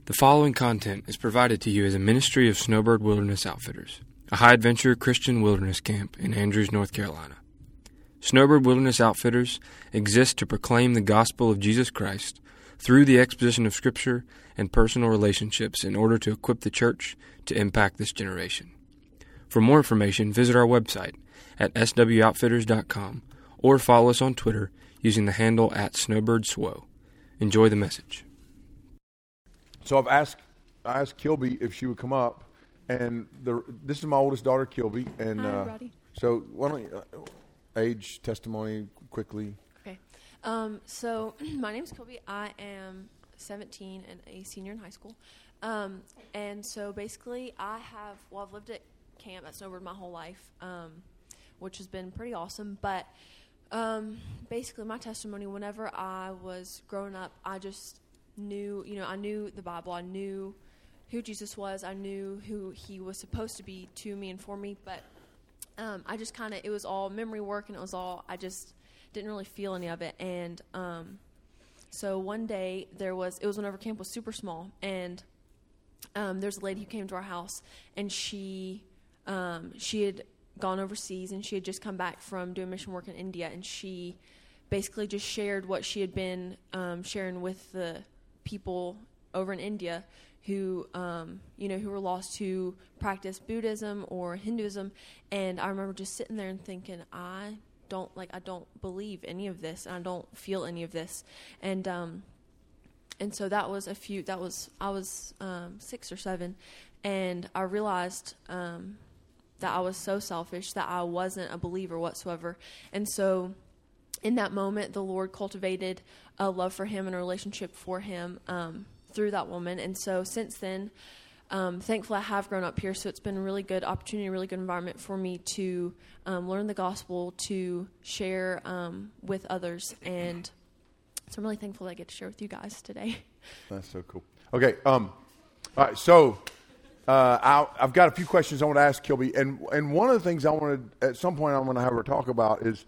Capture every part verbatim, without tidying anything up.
The following content is provided to you as a ministry of Snowbird Wilderness Outfitters, a high-adventure Christian wilderness camp in Andrews, North Carolina. Snowbird Wilderness Outfitters exists to proclaim the gospel of Jesus Christ through the exposition of Scripture and personal relationships in order to equip the church to impact this generation. For more information, visit our website at s w outfitters dot com or follow us on Twitter using the handle at snowbirdswo. Enjoy the message. So I've asked I asked Kilby if she would come up, and the this is my oldest daughter, Kilby, and Hi, uh, everybody. so why don't you, uh, age testimony quickly? Okay. Um, so my name's Kilby. I am seventeen and a senior in high school. Um, and so basically, I have well, I've lived at camp at Snowbird my whole life, um, which has been pretty awesome. But um, basically, my testimony, whenever I was growing up, I just knew, you know, I knew the Bible. I knew who Jesus was. I knew who he was supposed to be to me and for me. But um, I just kind of, it was all memory work, and it was all, I just didn't really feel any of it. And um, so one day there was, it was whenever camp was super small, and um, there's a lady who came to our house, and she, um, she had gone overseas, and she had just come back from doing mission work in India, and she basically just shared what she had been um, sharing with the people over in India who, um, you know, who were lost to practice Buddhism or Hinduism. And I remember just sitting there and thinking, I don't like, I don't believe any of this, and I don't feel any of this. And, um, and so that was a few, that was, I was, um, six or seven, and I realized, um, that I was so selfish, that I wasn't a believer whatsoever. And so in that moment, the Lord cultivated a love for him and a relationship for him um, through that woman. And so since then, um, thankfully, I have grown up here, so it's been a really good opportunity, a really good environment for me to um, learn the gospel, to share um, with others. And so I'm really thankful that I get to share with you guys today. That's so cool. Okay, um, all right, so uh, I, I've got a few questions I want to ask Kilby, and and one of the things I wanted at some point I want to have her talk about is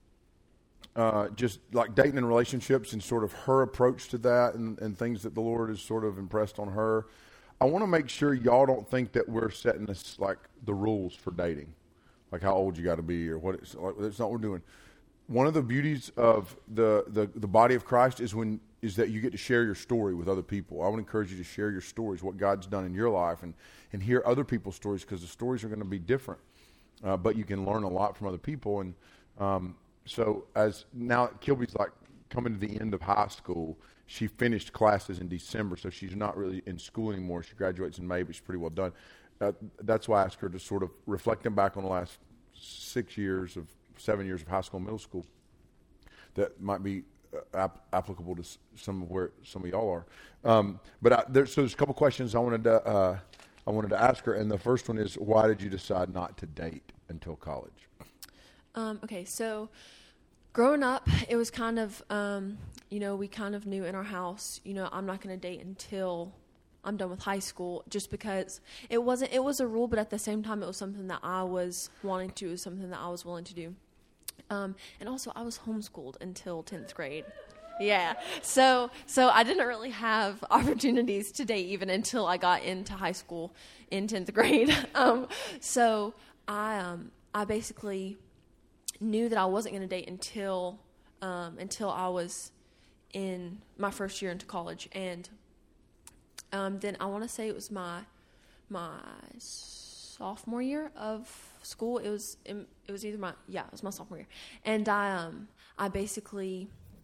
Uh, just like dating and relationships and sort of her approach to that and, and things that the Lord has sort of impressed on her. I want to make sure y'all don't think that we're setting this like the rules for dating, like how old you got to be or what. It's, like, that's not what we're doing. One of the beauties of the, the, the body of Christ is when is that you get to share your story with other people. I would encourage you to share your stories, what God's done in your life, and, and hear other people's stories, because the stories are going to be different, uh, but you can learn a lot from other people. And um, So as now Kilby's like coming to the end of high school, she finished classes in December, so she's not really in school anymore. She graduates in May, but she's pretty well done. Uh, that's why I asked her to sort of reflecting back on the last six years of seven years of high school and middle school that might be uh, ap- applicable to some of where some of y'all are. Um, but I, there, so there's a couple questions I wanted to uh, I wanted to ask her, and the first one is, why did you decide not to date until college? Um, okay, so growing up, it was kind of, um, you know, we kind of knew in our house, you know, I'm not going to date until I'm done with high school, just because it wasn't, it was a rule, but at the same time, it was something that I was wanting to, it was something that I was willing to do. Um, and also, I was homeschooled until tenth grade. Yeah. So, so I didn't really have opportunities to date even until I got into high school in tenth grade. um, so I, um, I basically knew that I wasn't going to date until um, until I was in my first year into college, and um, then I want to say it was my my sophomore year of school. It was it was either my yeah it was my sophomore year, and I um I basically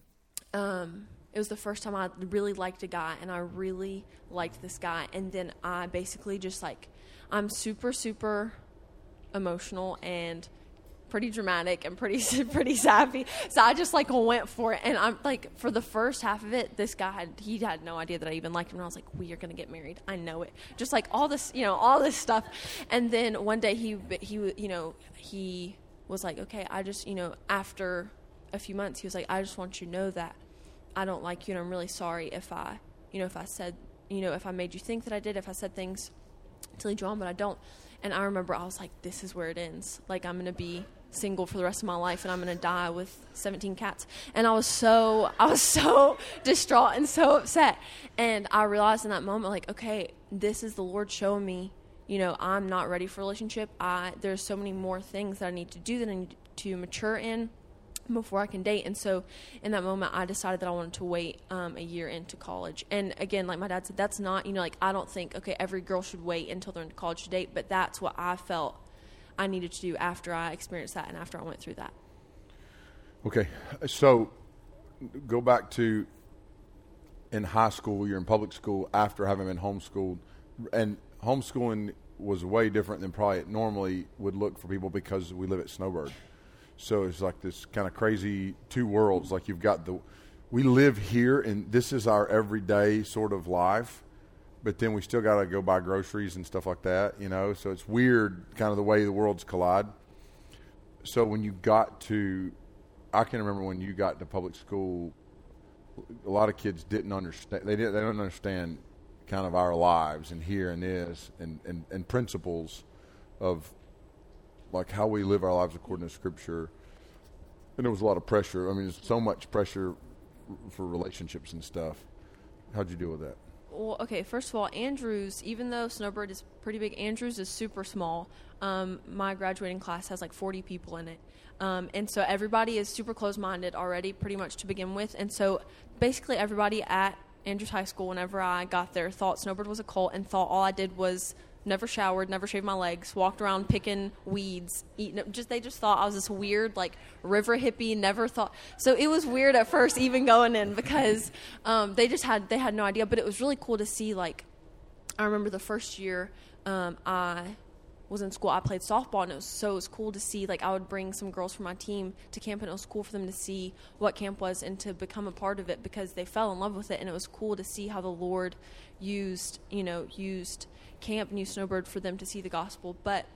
um it was the first time I really liked a guy, and I really liked this guy, and then I basically just like I'm super super emotional and pretty dramatic and pretty pretty sappy, so I just like went for it. And I'm like, for the first half of it, this guy had he had no idea that I even liked him, and I was like, we are gonna get married, I know it, just like all this, you know, all this stuff. And then one day he he you know he was like, okay, I just, you know, after a few months, he was like, I just want you to know that I don't like you, and I'm really sorry if I you know if I said you know if I made you think that I did, if I said things to lead you on, but I don't. And I remember I was like, this is where it ends. Like, I'm gonna be single for the rest of my life and I'm going to die with seventeen cats. And I was so, I was so distraught and so upset. And I realized in that moment, like, okay, this is the Lord showing me, you know, I'm not ready for a relationship. I, there's so many more things that I need to do that I need to mature in before I can date. And so in that moment, I decided that I wanted to wait um, a year into college. And again, like my dad said, that's not, you know, like I don't think, okay, every girl should wait until they're in college to date, but that's what I felt I needed to do after I experienced that and after I went through that. Okay, so go back to in high school, you're in public school after having been homeschooled, and homeschooling was way different than probably it normally would look for people because we live at Snowbird. So it's like this kind of crazy two worlds. Like you've got the, we live here and this is our everyday sort of life, but then we still got to go buy groceries and stuff like that, you know. So it's weird kind of the way the worlds collide. So when you got to, I can remember when you got to public school, a lot of kids didn't understand, they didn't, they don't understand kind of our lives and here and this and, and, and principles of like how we live our lives according to Scripture. And there was a lot of pressure. I mean, there's so much pressure for relationships and stuff. How'd you deal with that? Well, okay, first of all, Andrews, even though Snowbird is pretty big, Andrews is super small. Um, my graduating class has like forty people in it. Um, and so everybody is super close-minded already pretty much to begin with. And so basically everybody at Andrews High School, whenever I got there, thought Snowbird was a cult and thought all I did was never showered, never shaved my legs, walked around picking weeds, eating it. Just they just thought I was this weird like river hippie. Never thought so. It was weird at first even going in because um, they just had they had no idea. But it was really cool to see. Like I remember the first year um, I was in school, I played softball, and it was so it was cool to see. Like I would bring some girls from my team to camp, and it was cool for them to see what camp was and to become a part of it because they fell in love with it. And it was cool to see how the Lord used you know used camp and used Snowbird for them to see the gospel. But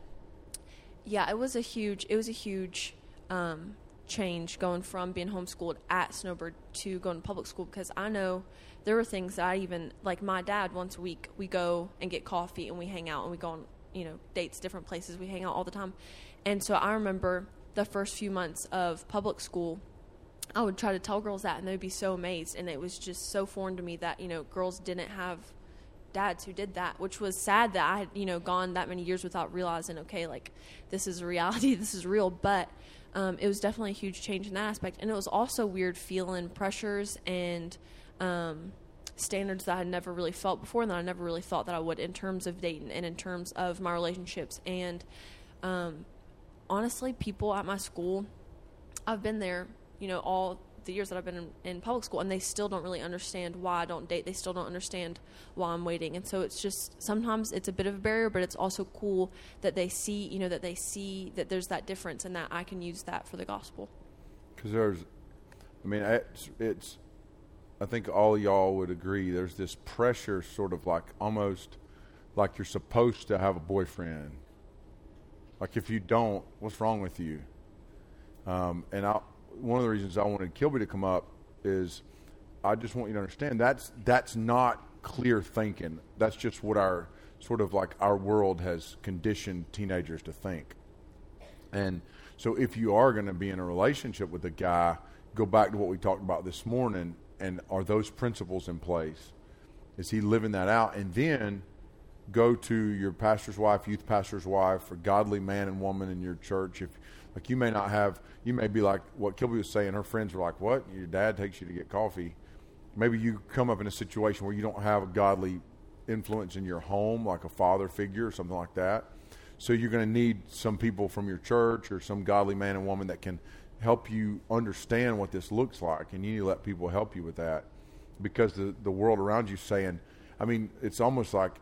yeah, it was a huge it was a huge um, change going from being homeschooled at Snowbird to going to public school, because I know there were things that I even like my dad once a week we go and get coffee and we hang out and we go on you know dates, different places, we hang out all the time. And so I remember the first few months of public school I would try to tell girls that and they'd be so amazed, and it was just so foreign to me that you know girls didn't have dads who did that, which was sad that I had, you know, gone that many years without realizing, okay, like, this is a reality, this is real. But um, it was definitely a huge change in that aspect. And it was also weird feeling pressures and um, standards that I had never really felt before and that I never really thought that I would in terms of dating and in terms of my relationships. And um, honestly, people at my school, I've been there, you know, all the years that I've been in, in public school, and they still don't really understand why I don't date. They still don't understand why I'm waiting. And so it's just, sometimes it's a bit of a barrier, but it's also cool that they see, you know, that they see that there's that difference and that I can use that for the gospel. Because there's, I mean, it's, it's, I think all y'all would agree, there's this pressure sort of like almost like you're supposed to have a boyfriend. Like if you don't, what's wrong with you? Um, and I, one of the reasons I wanted Kilby to come up is I just want you to understand that's that's not clear thinking. That's just what our sort of like our world has conditioned teenagers to think. And so if you are going to be in a relationship with a guy, go back to what we talked about this morning, and are those principles in place? Is he living that out? And then go to your pastor's wife, youth pastor's wife, or godly man and woman in your church. If like you may not have, you may be like what Kilby was saying, her friends were like, what? Your dad takes you to get coffee. Maybe you come up in a situation where you don't have a godly influence in your home, like a father figure or something like that. So you're going to need some people from your church or some godly man and woman that can help you understand what this looks like. And you need to let people help you with that, because the, the world around you is saying, I mean, it's almost like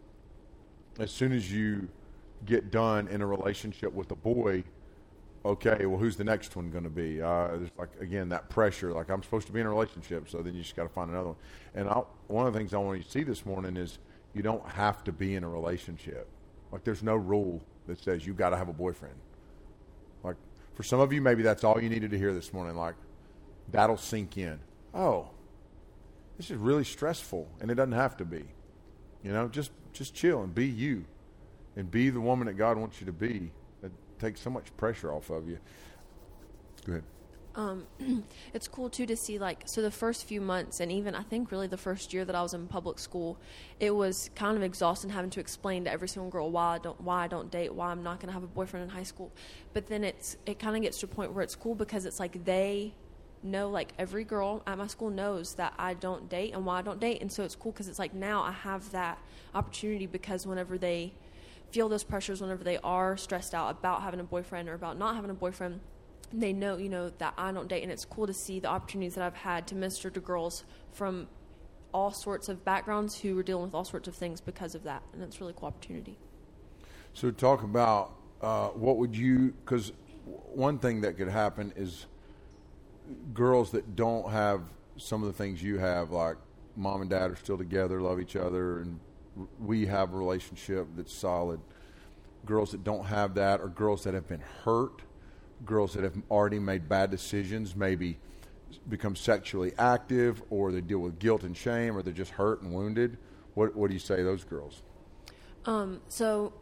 as soon as you get done in a relationship with a boy, okay, well, who's the next one going to be? Uh, there's like, again, that pressure, like I'm supposed to be in a relationship, so then you just got to find another one. And I'll, one of the things I want you to see this morning is you don't have to be in a relationship. Like there's no rule that says you got to have a boyfriend. Like for some of you, maybe that's all you needed to hear this morning. Like that'll sink in. Oh, this is really stressful, and it doesn't have to be. You know, just just chill and be you, and be the woman that God wants you to be. takes so much pressure off of you. Go ahead. Um, it's cool too to see, like, so the first few months, and even I think really the first year that I was in public school, it was kind of exhausting having to explain to every single girl why I don't why I don't date, why I'm not going to have a boyfriend in high school. But then it's it kind of gets to a point where it's cool because it's like they know, like every girl at my school knows that I don't date and why I don't date, and so it's cool because it's like now I have that opportunity, because whenever they feel those pressures, whenever they are stressed out about having a boyfriend or about not having a boyfriend, they know, you know, that I don't date. And it's cool to see the opportunities that I've had to minister to girls from all sorts of backgrounds who were dealing with all sorts of things because of that. And it's a really cool opportunity. So talk about uh, what would you, because one thing that could happen is girls that don't have some of the things you have, like mom and dad are still together, love each other, and we have a relationship that's solid. Girls that don't have that, or girls that have been hurt, girls that have already made bad decisions, maybe become sexually active, or they deal with guilt and shame, or they're just hurt and wounded. What what do you say to those girls? Um, so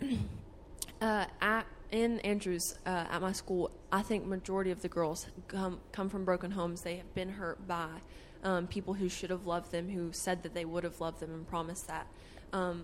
uh, at in Andrews, uh, at my school, I think majority of the girls come come from broken homes. They have been hurt by um, people who should have loved them, who said that they would have loved them and promised that. Um,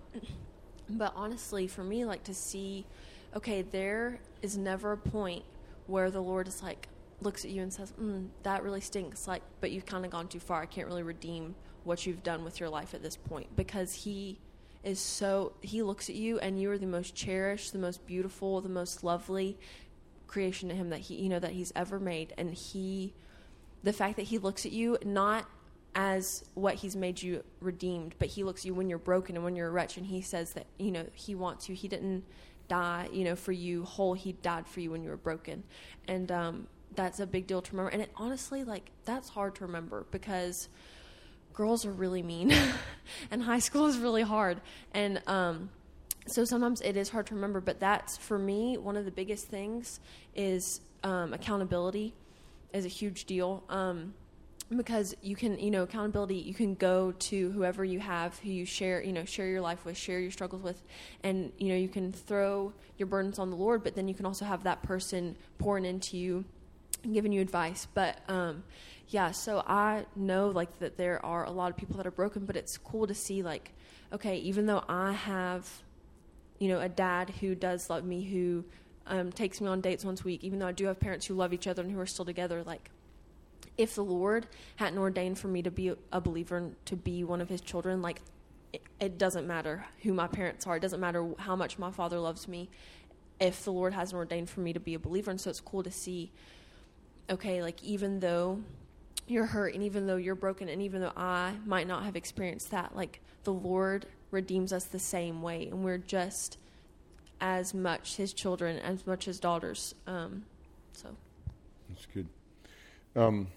but honestly, for me, like to see, okay, there is never a point where the Lord is like, looks at you and says, mm, that really stinks, like, but you've kind of gone too far. I can't really redeem what you've done with your life at this point, because he is so, he looks at you and you are the most cherished, the most beautiful, the most lovely creation to him that he, you know, that he's ever made. And he, the fact that he looks at you not as what he's made you redeemed, but he looks at you when you're broken and when you're a wretch, and he says that, you know, he wants you. He didn't die, you know, for you whole. He died for you when you were broken. And um, that's a big deal to remember. And it honestly, like, that's hard to remember because girls are really mean and high school is really hard. And um, so sometimes it is hard to remember, but that's, for me, one of the biggest things is um, accountability is a huge deal. Um, because you can, you know, accountability, you can go to whoever you have, who you share, you know, share your life with, share your struggles with, and, you know, you can throw your burdens on the Lord, but then you can also have that person pouring into you and giving you advice. But, um, yeah, so I know, like, that there are a lot of people that are broken, but it's cool to see, like, okay, even though I have, you know, a dad who does love me, who um, takes me on dates once a week, even though I do have parents who love each other and who are still together, like, if the Lord hadn't ordained for me to be a believer and to be one of his children, like, it, it doesn't matter who my parents are. It doesn't matter how much my father loves me if the Lord hasn't ordained for me to be a believer. And so it's cool to see, okay, like, even though you're hurt and even though you're broken and even though I might not have experienced that, like, the Lord redeems us the same way. And we're just as much his children, as much his daughters. Um, so. That's good. Um,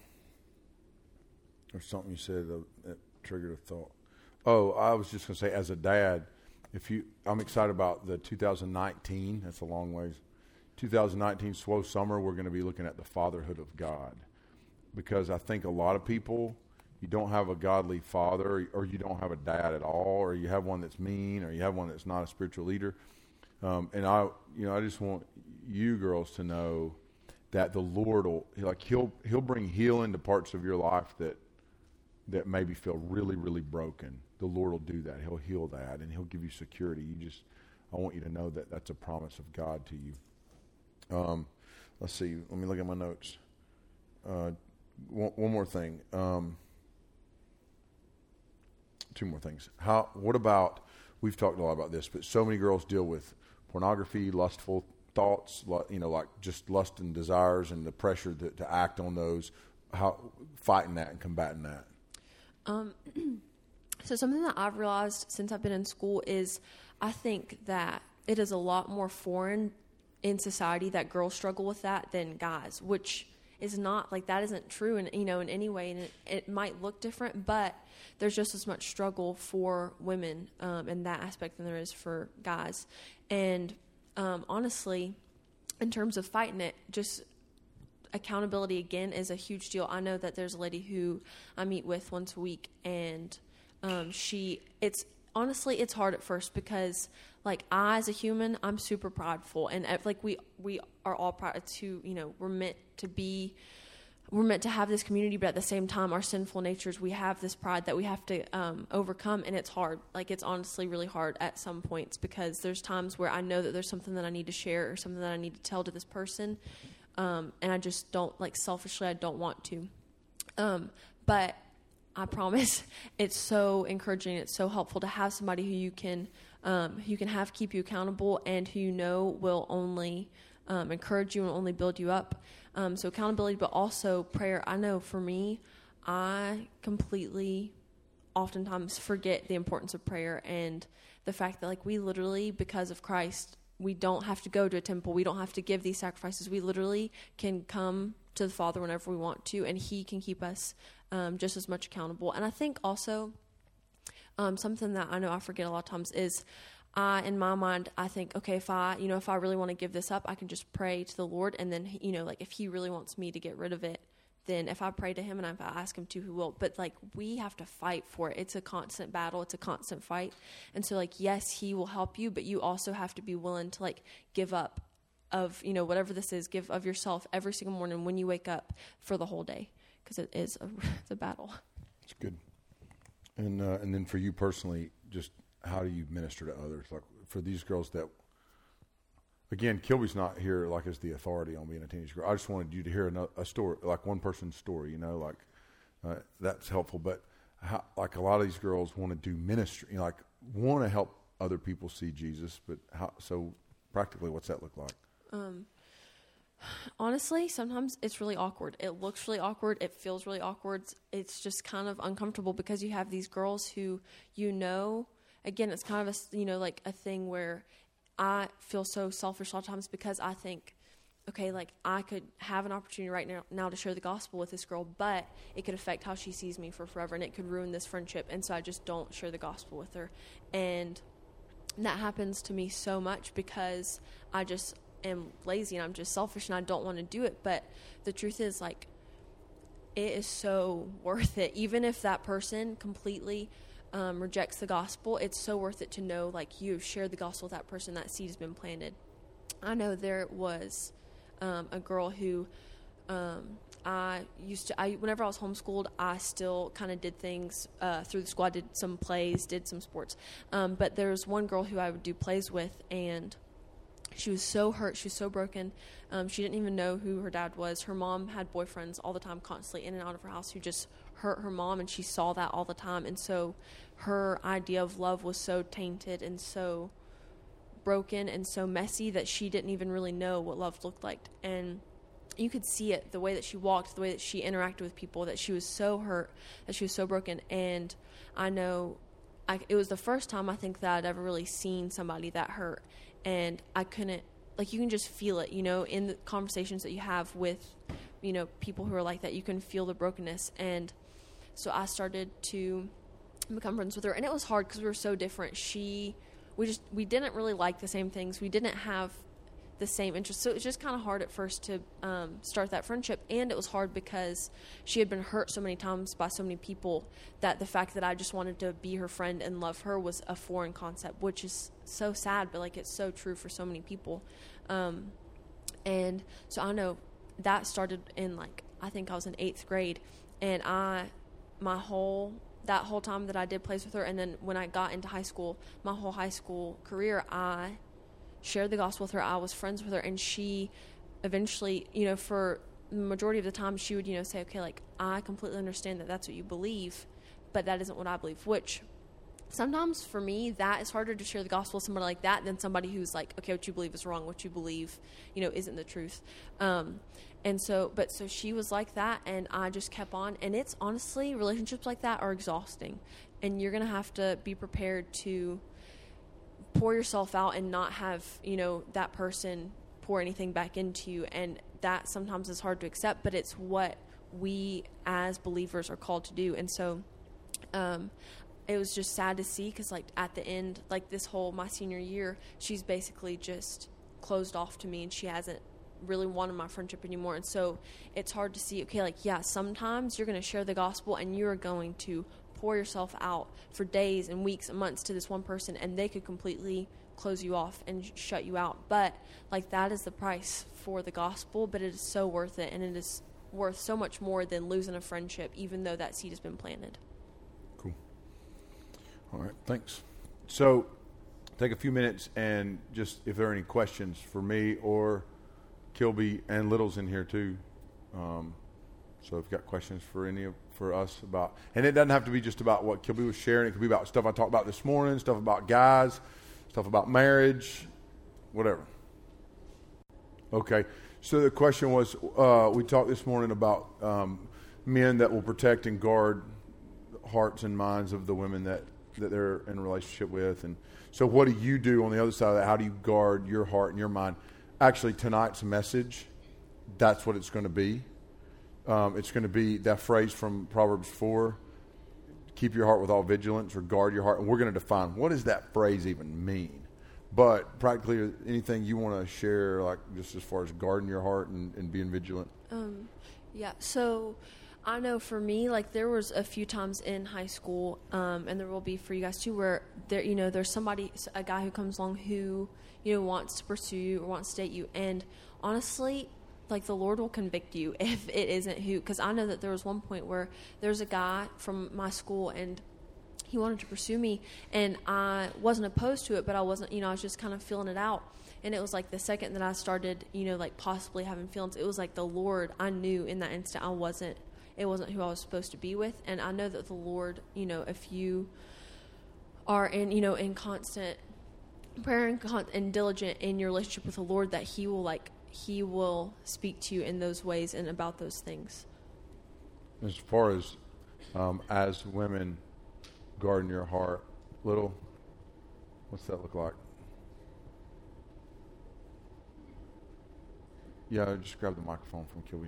There's something you said that, that triggered a thought. Oh, I was just going to say, as a dad, if you, I'm excited about the two thousand nineteen. That's a long ways. two thousand nineteen S W O Summer. We're going to be looking at the fatherhood of God, because I think a lot of people, you don't have a godly father, or you don't have a dad at all, or you have one that's mean, or you have one that's not a spiritual leader. Um, and I, you know, I just want you girls to know that the Lord will, like, he'll he'll bring healing to parts of your life that. that maybe feel really, really broken. The Lord will do that. He'll heal that, and he'll give you security. You just, I want you to know that that's a promise of God to you. Um, let's see. Let me look at my notes. Uh, one, one more thing. Um, two more things. How? What about, we've talked a lot about this, but so many girls deal with pornography, lustful thoughts, you know, like just lust and desires and the pressure to, to act on those. How fighting that and combating that? Um, so something that I've realized since I've been in school is I think that it is a lot more foreign in society that girls struggle with that than guys, which is not, like, that isn't true in, you know, in any way. And it, it might look different, but there's just as much struggle for women um, in that aspect than there is for guys. And um, honestly, in terms of fighting it, just accountability again is a huge deal. I know that there's a lady who I meet with once a week, and um, she it's honestly, it's hard at first because, like, I, as a human, I'm super prideful. And, like, we we are all proud to, you know, we're meant to be, we're meant to have this community, but at the same time, our sinful natures, we have this pride that we have to um, overcome, and it's hard. Like, it's honestly really hard at some points because there's times where I know that there's something that I need to share or something that I need to tell to this person, um, and I just don't, like, selfishly, I don't want to. Um, but I promise it's so encouraging, it's so helpful to have somebody who you can, um, who you can have keep you accountable and who you know will only um, encourage you and only build you up. Um, so accountability, but also prayer. I know for me, I completely oftentimes forget the importance of prayer and the fact that, like, we literally, because of Christ, we don't have to go to a temple. We don't have to give these sacrifices. We literally can come to the Father whenever we want to, and he can keep us um, just as much accountable. And I think also um, something that I know I forget a lot of times is I, in my mind, I think, okay, if I, you know, if I really want to give this up, I can just pray to the Lord. And then, you know, like, if he really wants me to get rid of it, then if I pray to him and if I ask him to, he will. But, like, we have to fight for it. It's a constant battle. It's a constant fight. And so, like, yes, he will help you, but you also have to be willing to, like, give up of, you know, whatever this is, give of yourself every single morning when you wake up for the whole day, because it is a, it's a battle. It's good. And, uh, and then for you personally, just how do you minister to others? Like, for these girls that, again, Kilby's not here, like, as the authority on being a teenage girl. I just wanted you to hear a, a story, like one person's story, you know, like, uh, that's helpful. But how, like, a lot of these girls want to do ministry, you know, like, want to help other people see Jesus, but how, so practically what's that look like? Um, honestly, sometimes it's really awkward. It looks really awkward. It feels really awkward. It's just kind of uncomfortable because you have these girls who, you know, again, it's kind of a, you know, like a thing where I feel so selfish a lot of times because I think, okay, like, I could have an opportunity right now, now to share the gospel with this girl, but it could affect how she sees me for forever, and it could ruin this friendship. And so I just don't share the gospel with her. And that happens to me so much because I just am lazy and I'm just selfish and I don't want to do it. But the truth is, like, it is so worth it. Even if that person completely Um, rejects the gospel, it's so worth it to know, like, you've shared the gospel with that person, that seed has been planted. I know there was um, a girl who um, I used to, I whenever I was homeschooled, I still kind of did things uh, through the school. I did some plays, did some sports. Um, but there was one girl who I would do plays with, and she was so hurt. She was so broken. Um, she didn't even know who her dad was. Her mom had boyfriends all the time, constantly in and out of her house, who just hurt her mom, and she saw that all the time. And so her idea of love was so tainted and so broken and so messy that she didn't even really know what love looked like. And you could see it, the way that she walked, the way that she interacted with people, that she was so hurt, that she was so broken. And I know I, it was the first time I think that I'd ever really seen somebody that hurt. And I couldn't, like, you can just feel it, you know, in the conversations that you have with, you know, people who are like that. You can feel the brokenness. And so I started to become friends with her. And it was hard because we were so different. She, we just, we didn't really like the same things. We didn't have the same interests. So it was just kind of hard at first to um, start that friendship. And it was hard because she had been hurt so many times by so many people that the fact that I just wanted to be her friend and love her was a foreign concept, which is so sad, but, like, it's so true for so many people. Um, and so I know that started in, like, I think I was in eighth grade, and I, my whole, that whole time that I did plays with her, and then when I got into high school, my whole high school career, I shared the gospel with her. I was friends with her, and she eventually, you know, for the majority of the time, she would, you know, say, okay, like, I completely understand that that's what you believe, but that isn't what I believe, which sometimes for me, that is harder to share the gospel with somebody like that than somebody who's like, okay, what you believe is wrong. What you believe, you know, isn't the truth. Um, and so, but so she was like that, and I just kept on. And it's honestly, relationships like that are exhausting, and you're going to have to be prepared to pour yourself out and not have, you know, that person pour anything back into you. And that sometimes is hard to accept, but it's what we as believers are called to do. And so, um, it was just sad to see because, like, at the end, like, this whole my senior year, she's basically just closed off to me, and she hasn't really wanted my friendship anymore. And so it's hard to see, okay, like, yeah, sometimes you're going to share the gospel and you're going to pour yourself out for days and weeks and months to this one person, and they could completely close you off and sh- shut you out. But like that is the price for the gospel, but it is so worth it, and it is worth so much more than losing a friendship, even though that seed has been planted. Cool. All right, thanks. So take a few minutes and just, if there are any questions for me or Kilby, and Little's in here too. Um, so if you've got questions for any of, for us about, and it doesn't have to be just about what Kilby was sharing. It could be about stuff I talked about this morning, stuff about guys, stuff about marriage, whatever. Okay. So the question was, uh, we talked this morning about um, men that will protect and guard the hearts and minds of the women that, that they're in a relationship with. And so what do you do on the other side of that? How do you guard your heart and your mind? Actually, tonight's message, that's what it's going to be. Um, it's going to be that phrase from Proverbs four, keep your heart with all vigilance, or guard your heart. And we're going to define, what does that phrase even mean? But practically anything you want to share, like just as far as guarding your heart and, and being vigilant? Um, yeah, so I know for me, like there was a few times in high school, um, and there will be for you guys too, where there, you know, there's somebody, a guy who comes along who, you know, wants to pursue you or wants to date you. And honestly, like the Lord will convict you if it isn't who, because I know that there was one point where there's a guy from my school and he wanted to pursue me, and I wasn't opposed to it, but I wasn't, you know, I was just kind of feeling it out. And it was like the second that I started, you know, like possibly having feelings, it was like the Lord, I knew in that instant I wasn't, it wasn't who I was supposed to be with. And I know that the Lord, you know, if you are in, you know, in constant prayer and, con- and diligent in your relationship with the Lord, that he will like, he will speak to you in those ways and about those things. As far as, um, as women, guarding your heart, Little, what's that look like? Yeah, just grab the microphone from Kilby.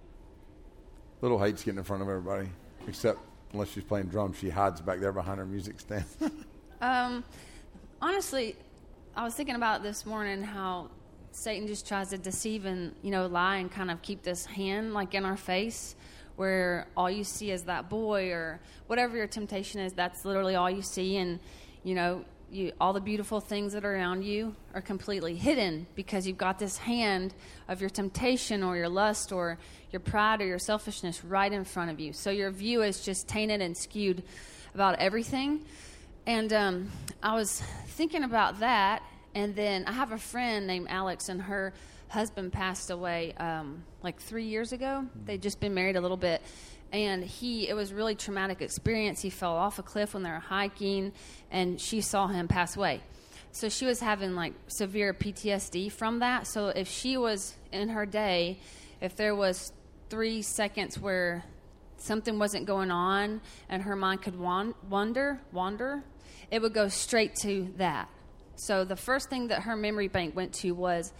Little hates getting in front of everybody, except unless she's playing drums, she hides back there behind her music stand. um, honestly, I was thinking about this morning how Satan just tries to deceive and, you know, lie and kind of keep this hand like in our face, where all you see is that boy or whatever your temptation is, that's literally all you see. And, you know, you, all the beautiful things that are around you are completely hidden because you've got this hand of your temptation or your lust or your pride or your selfishness right in front of you. So your view is just tainted and skewed about everything. And um, I was thinking about that. And then I have a friend named Alex, and her husband passed away um, like three years ago. They'd just been married a little bit. And he, it was a really traumatic experience. He fell off a cliff when they were hiking, and she saw him pass away. So she was having like severe P T S D from that. So if she was in her day, if there was three seconds where something wasn't going on and her mind could wan- wander, wander, it would go straight to that. So the first thing that her memory bank went to was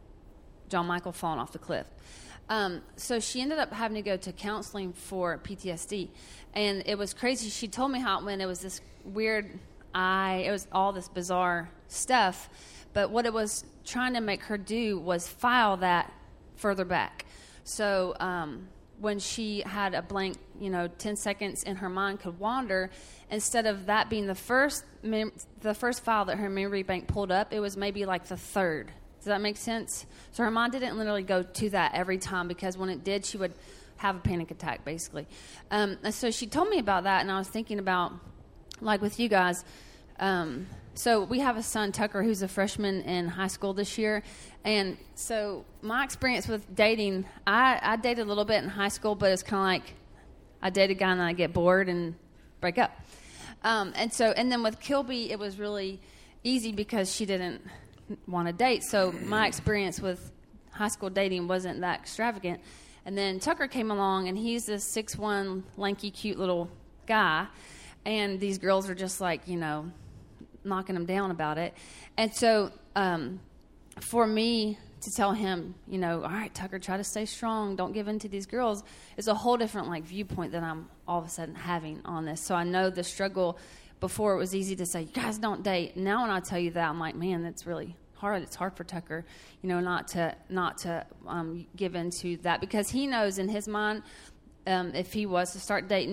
John Michael falling off the cliff. Um, so she ended up having to go to counseling for P T S D. And it was crazy. She told me how it went. It was this weird eye. It was all this bizarre stuff. But what it was trying to make her do was file that further back. So um, when she had a blank, you know, ten seconds in her mind could wander, instead of that being the first mem- the first file that her memory bank pulled up, it was maybe like the third. Does that make sense? So her mind didn't literally go to that every time, because when it did, she would have a panic attack, basically. Um, and so she told me about that, and I was thinking about, like with you guys, um, so we have a son, Tucker, who's a freshman in high school this year. And so my experience with dating, I, I dated a little bit in high school, but it's kind of like I date a guy and I get bored and break up. Um, and so, and then with Kilby, it was really easy because she didn't want to date. So my experience with high school dating wasn't that extravagant. And then Tucker came along, and he's this six one, lanky, cute little guy. And these girls are just like, you know, knocking him down about it. And so um, for me to tell him, you know, all right, Tucker, try to stay strong, don't give in to these girls, is a whole different like viewpoint that I'm all of a sudden having on this. So I know the struggle. Before, it was easy to say, you guys don't date. Now when I tell you that, I'm like, man, that's really hard. It's hard for Tucker, you know, not to not to um, give in to that, because he knows in his mind, um, if he was to start dating,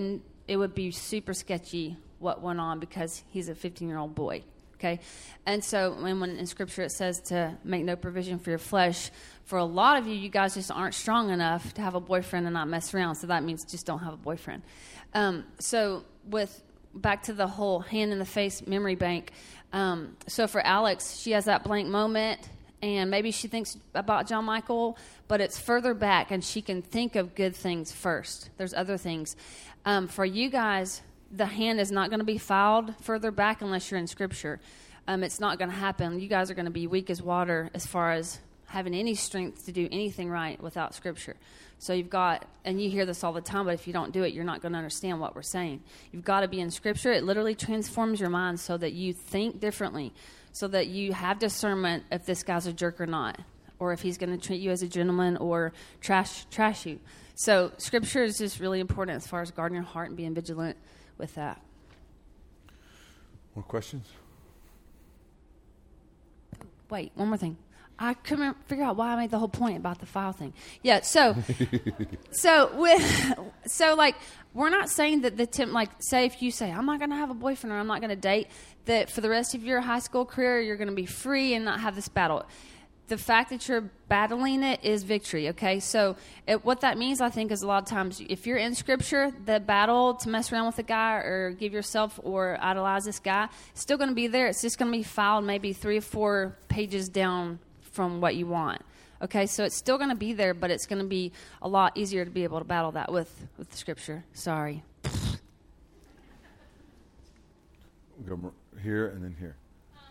it would be super sketchy what went on because he's a fifteen-year-old boy. Okay, and so when, when in Scripture it says to make no provision for your flesh, for a lot of you, you guys just aren't strong enough to have a boyfriend and not mess around. So that means just don't have a boyfriend. Um, so with back to the whole hand in the face memory bank. Um, so for Alex, she has that blank moment, and maybe she thinks about John Michael, but it's further back, and she can think of good things first. There's other things. Um, for you guys, the hand is not going to be filed further back unless you're in Scripture. Um, it's not going to happen. You guys are going to be weak as water as far as having any strength to do anything right without Scripture. So you've got, and you hear this all the time, but if you don't do it, you're not going to understand what we're saying. You've got to be in Scripture. It literally transforms your mind so that you think differently, so that you have discernment if this guy's a jerk or not, or if he's going to treat you as a gentleman or trash trash you. So Scripture is just really important as far as guarding your heart and being vigilant with that. More questions? Wait, one more thing. I couldn't figure out why I made the whole point about the file thing. Yeah, so, so with, so like, we're not saying that the temp, like, say if you say, I'm not going to have a boyfriend or I'm not going to date, that for the rest of your high school career, you're going to be free and not have this battle. The fact that you're battling it is victory, okay? So it, what that means, I think, is a lot of times, if you're in Scripture, the battle to mess around with a guy or give yourself or idolize this guy is still going to be there. It's just going to be filed maybe three or four pages down from what you want, okay? So it's still going to be there, but it's going to be a lot easier to be able to battle that with, with the Scripture. Sorry. We'll go here and then here.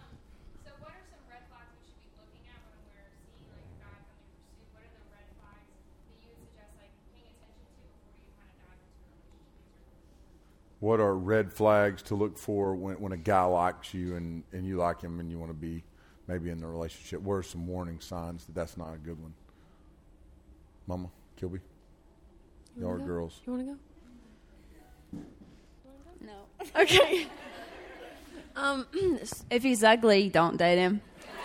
What are red flags to look for when, when a guy likes you and, and you like him and you want to be maybe in the relationship? What are some warning signs that that's not a good one? Mama, Kilby? Y'all are girls. You want to go? No. Okay. um, If he's ugly, don't date him.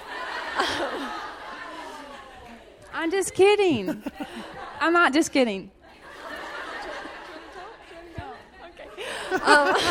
I'm just kidding. I'm not just kidding. um,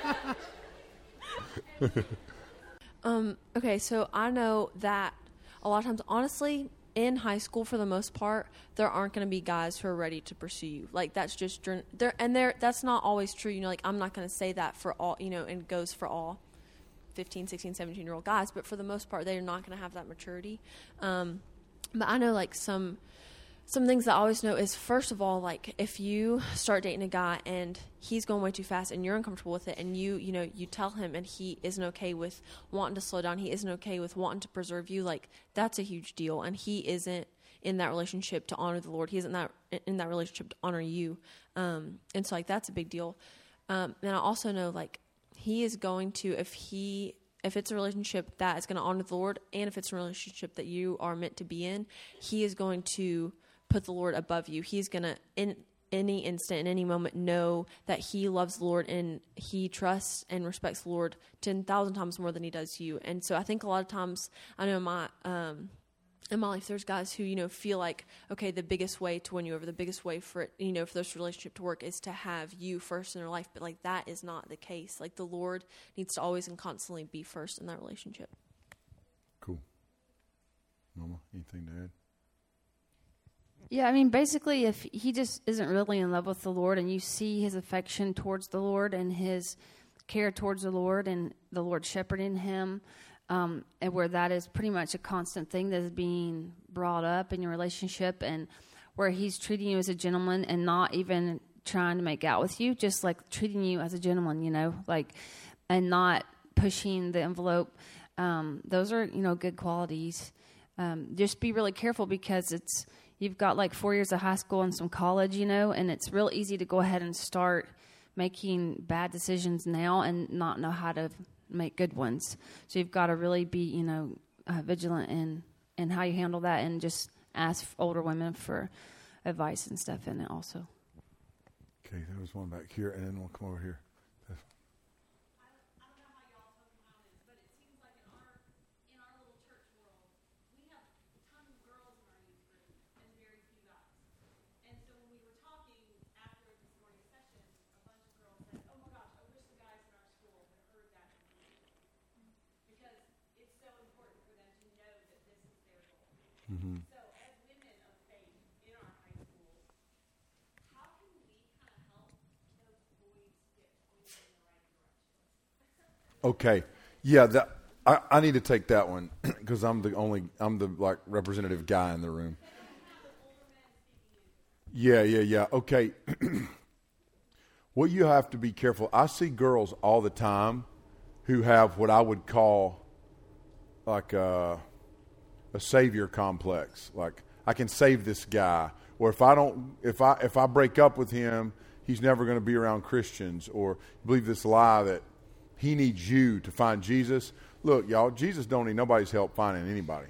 um, okay, so I know that a lot of times, honestly, in high school, for the most part, there aren't going to be guys who are ready to pursue you. Like, that's just there, and there. That's not always true. You know, like, I'm not going to say that for all, you know, and goes for all fifteen, sixteen, seventeen-year-old guys, but for the most part, they're not going to have that maturity. Um, but I know, like, some... Some things that I always know is, first of all, like, if you start dating a guy and he's going way too fast and you're uncomfortable with it, and you, you know, you tell him and he isn't okay with wanting to slow down, he isn't okay with wanting to preserve you, like, that's a huge deal. And he isn't in that relationship to honor the Lord. He isn't that in that relationship to honor you. Um, and so, like, that's a big deal. Um, and I also know, like, he is going to, if he... If it's a relationship that is going to honor the Lord, and if it's a relationship that you are meant to be in, he is going to put the Lord above you. He's going to, in any instant, in any moment, know that he loves the Lord and he trusts and respects the Lord ten thousand times more than he does you. And so I think a lot of times, I know in my, um, in my life, there's guys who, you know, feel like, okay, the biggest way to win you over, the biggest way for it, you know, for this relationship to work is to have you first in their life. But, like, that is not the case. Like, the Lord needs to always and constantly be first in that relationship. Cool. Mama, anything to add? Yeah, I mean, basically, if he just isn't really in love with the Lord and you see his affection towards the Lord and his care towards the Lord and the Lord shepherding him, um, and where that is pretty much a constant thing that is being brought up in your relationship, and where he's treating you as a gentleman and not even trying to make out with you, just like treating you as a gentleman, you know, like, and not pushing the envelope. Um, those are, you know, good qualities. Um, just be really careful because it's, you've got like four years of high school and some college, you know, and it's real easy to go ahead and start making bad decisions now and not know how to make good ones. So you've got to really be, you know, uh, vigilant in, in how you handle that, and just ask older women for advice and stuff in it also. Okay, there was one back here, and then we'll come over here. Mm-hmm. So as women of faith in our high schools, how can we kind of help those boys get pointed in the right direction? Okay. Yeah, that I, I need to take that one because I'm the only I'm the like representative guy in the room. Yeah, yeah, yeah. Okay. What you have to be careful. I see girls all the time who have what I would call like a, a savior complex. Like, I can save this guy, or if I don't, if I if I break up with him, he's never going to be around Christians, or believe this lie that he needs you to find Jesus. Look, y'all, Jesus don't need nobody's help finding anybody.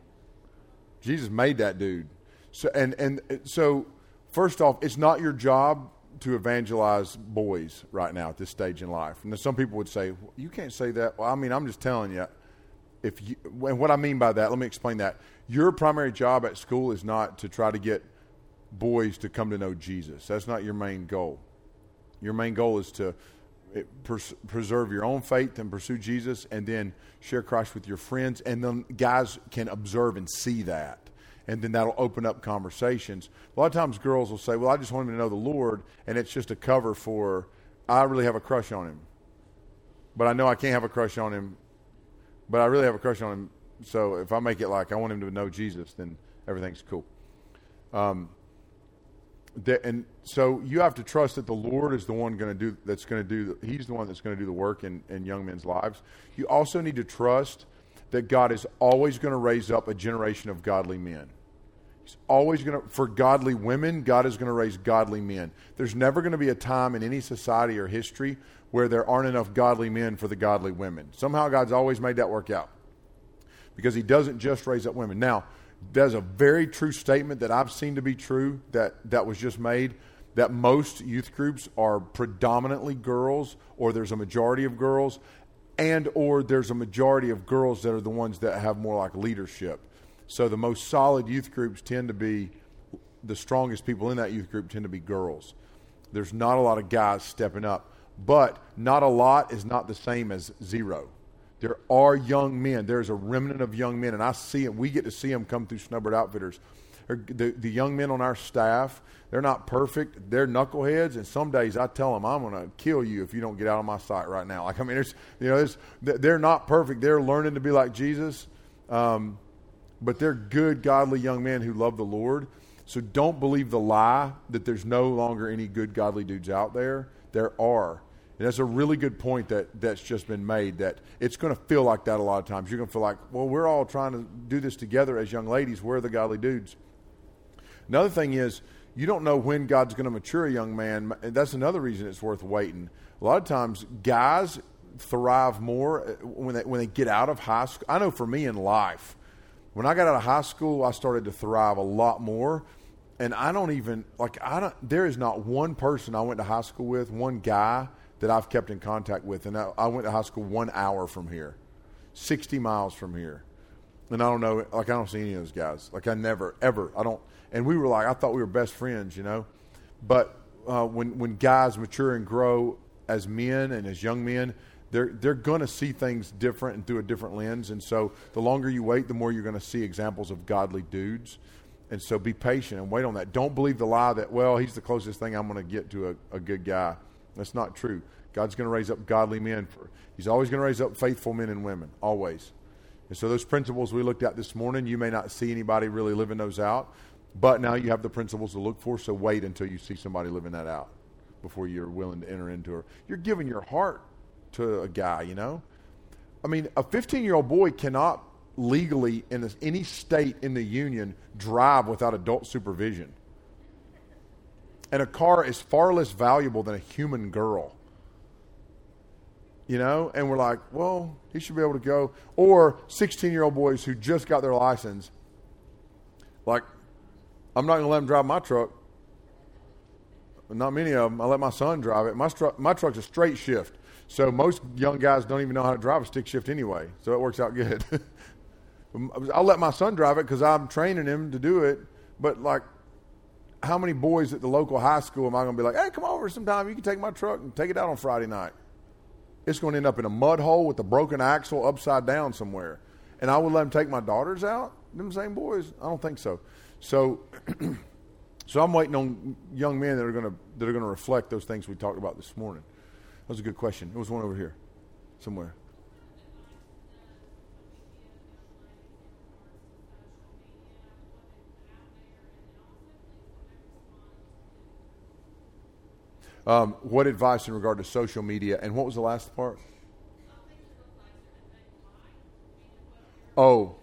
Jesus made that dude. So and and so first off, it's not your job to evangelize boys right now at this stage in life. And some people would say, well, you can't say that. Well, I mean, I'm just telling you. If you, and what I mean by that, let me explain that. Your primary job at school is not to try to get boys to come to know Jesus. That's not your main goal. Your main goal is to pers- preserve your own faith and pursue Jesus, and then share Christ with your friends. And then guys can observe and see that. And then that'll open up conversations. A lot of times girls will say, well, I just want him to know the Lord, and it's just a cover for, I really have a crush on him. But I know I can't have a crush on him, but I really have a crush on him. So if I make it like I want him to know Jesus, then everything's cool. Um, the, and so you have to trust that the Lord is the one going to do, that's going to do, he's the one that's going to do the work in, in young men's lives. You also need to trust that God is always going to raise up a generation of godly men. He's always going to, for godly women, God is going to raise godly men. There's never going to be a time in any society or history where there aren't enough godly men for the godly women. Somehow God's always made that work out because he doesn't just raise up women. Now, there's a very true statement that I've seen to be true that, that was just made, that most youth groups are predominantly girls, or there's a majority of girls, and or there's a majority of girls that are the ones that have more like leadership. So the most solid youth groups tend to be, the strongest people in that youth group tend to be girls. There's not a lot of guys stepping up. But not a lot is not the same as zero. There are young men. There's a remnant of young men, and I see it. We get to see them come through Snowbird Outfitters. The, the young men on our staff, they're not perfect. They're knuckleheads, and some days I tell them, I'm going to kill you if you don't get out of my sight right now. Like, I mean, there's, you know, there's, they're not perfect. They're learning to be like Jesus, um, but they're good, godly young men who love the Lord. So don't believe the lie that there's no longer any good, godly dudes out there. There are. And that's a really good point that, that's just been made, that it's going to feel like that a lot of times. You're going to feel like, well, we're all trying to do this together as young ladies. We're the godly dudes. Another thing is, you don't know when God's going to mature a young man. That's another reason it's worth waiting. A lot of times, guys thrive more when they, when they get out of high school. I know for me in life, when I got out of high school, I started to thrive a lot more. And I don't even, like, I don't, there is not one person I went to high school with, one guy that I've kept in contact with. And I, I went to high school one hour from here, sixty miles from here. And I don't know, like, I don't see any of those guys. Like, I never, ever, I don't, and we were like, I thought we were best friends, you know. But uh, when when guys mature and grow as men and as young men, they're they're going to see things different and through a different lens. And so the longer you wait, the more you're going to see examples of godly dudes. And so be patient and wait on that. Don't believe the lie that, well, he's the closest thing I'm going to get to a, a good guy. That's not true. God's going to raise up godly men. For, he's always going to raise up faithful men and women, always. And so those principles we looked at this morning, you may not see anybody really living those out, but now you have the principles to look for, so wait until you see somebody living that out before you're willing to enter into her. You're giving your heart to a guy, you know. I mean, a fifteen-year-old boy cannot legally in any state in the union drive without adult supervision. And a car is far less valuable than a human girl. You know, and we're like, well, he should be able to go. Or sixteen-year-old boys who just got their license, like, I'm not going to let them drive my truck. Not many of them. I let my son drive it. My, stru- my truck's a straight shift. So most young guys don't even know how to drive a stick shift anyway. So it works out good. I'll let my son drive it because I'm training him to do it. But, like, how many boys at the local high school am I going to be like, hey, come over sometime. You can take my truck and take it out on Friday night. It's going to end up in a mud hole with a broken axle upside down somewhere. And I would let them take my daughters out? them same boys? I don't think so. So, so I'm waiting on young men that are gonna that are gonna reflect those things we talked about this morning. That was a good question. There was one over here, somewhere. Um, what advice in regard to social media, and what was the last part? Oh.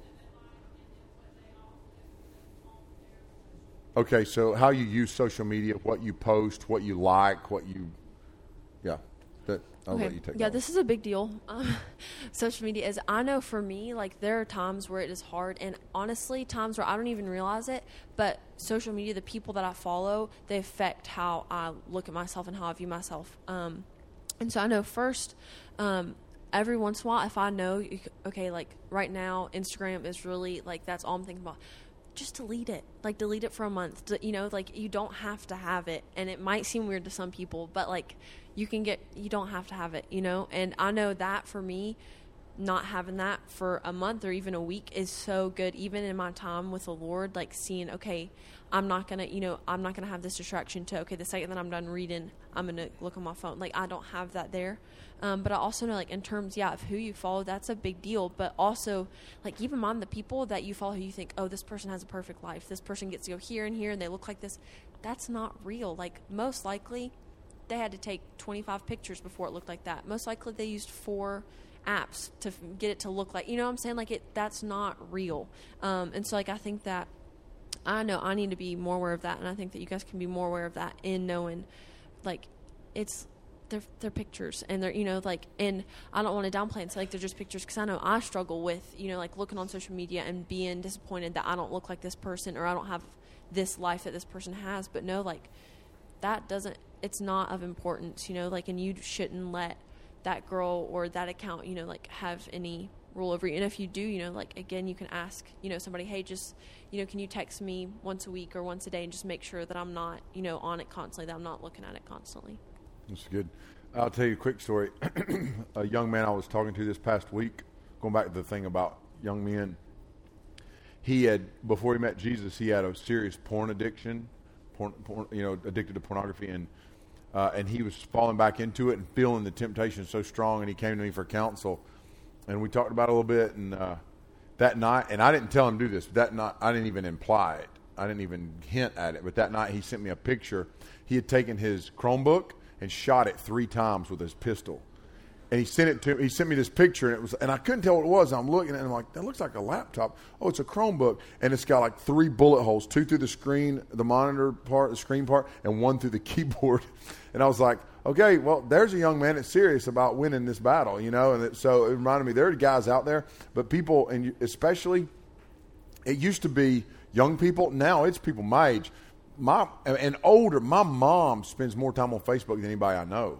Okay, so how you use social media, what you post, what you like, what you, yeah. That, I'll Okay. let you take Yeah, that this is a big deal. Um, social media is, I know for me, like there are times where it is hard, and honestly, times where I don't even realize it, but social media, the people that I follow, they affect how I look at myself and how I view myself. Um, and so I know first, um, every once in a while, if I know, you c- okay, like right now, Instagram is really, like that's all I'm thinking about. Just delete it. Like, delete it for a month. D- You know, like, you don't have to have it. And it might seem weird to some people, but, like, you can get, you don't have to have it, you know? And I know that for me, not having that for a month or even a week is so good. Even in my time with the Lord, like, seeing, okay, I'm not going to, you know, I'm not going to have this distraction to, okay, the second that I'm done reading, I'm going to look on my phone. Like, I don't have that there. Um, but I also know, like, in terms, yeah, of who you follow, that's a big deal. But also, like, keep in mind the people that you follow who you think, oh, this person has a perfect life. This person gets to go here and here, and they look like this. That's not real. Like, most likely, they had to take twenty-five pictures before it looked like that. Most likely, they used four apps to f- get it to look like, you know what I'm saying? Like, it, that's not real. Um, and so, like, I think that, I know I need to be more aware of that, and I think that you guys can be more aware of that in knowing, like, it's, they're, they're pictures, and they're, you know, like, and I don't want to downplay and say, like, they're just pictures, because I know I struggle with, you know, like, looking on social media and being disappointed that I don't look like this person, or I don't have this life that this person has, but no, like, that doesn't, it's not of importance, you know, like, and you shouldn't let that girl or that account, you know, like, have any rule over you. And if you do, you know, like, again, you can ask, you know, somebody, hey, just, you know, can you text me once a week or once a day and just make sure that I'm not, you know, on it constantly, that I'm not looking at it constantly. That's good. I'll tell you a quick story. A young man I was talking to this past week, going back to the thing about young men, he had, before he met Jesus, he had a serious porn addiction, porn, porn you know, addicted to pornography, and uh, and he was falling back into it and feeling the temptation so strong, and he came to me for counsel, and we talked about it a little bit, and uh, that night, and I didn't tell him to do this, but that night, I didn't even imply it. I didn't even hint at it, but that night he sent me a picture. He had taken his Chromebook and shot it three times with his pistol. And he sent it to he sent me this picture, and it was, and I couldn't tell what it was. I'm looking at it, and I'm like, that looks like a laptop. Oh, it's a Chromebook, and it's got like three bullet holes, two through the screen, the monitor part, the screen part, and one through the keyboard. And I was like, okay, well, there's a young man that's serious about winning this battle, you know. And it, so it reminded me, there are guys out there, but people, and especially, it used to be young people. Now it's people my age. My and older, my mom spends more time on Facebook than anybody I know.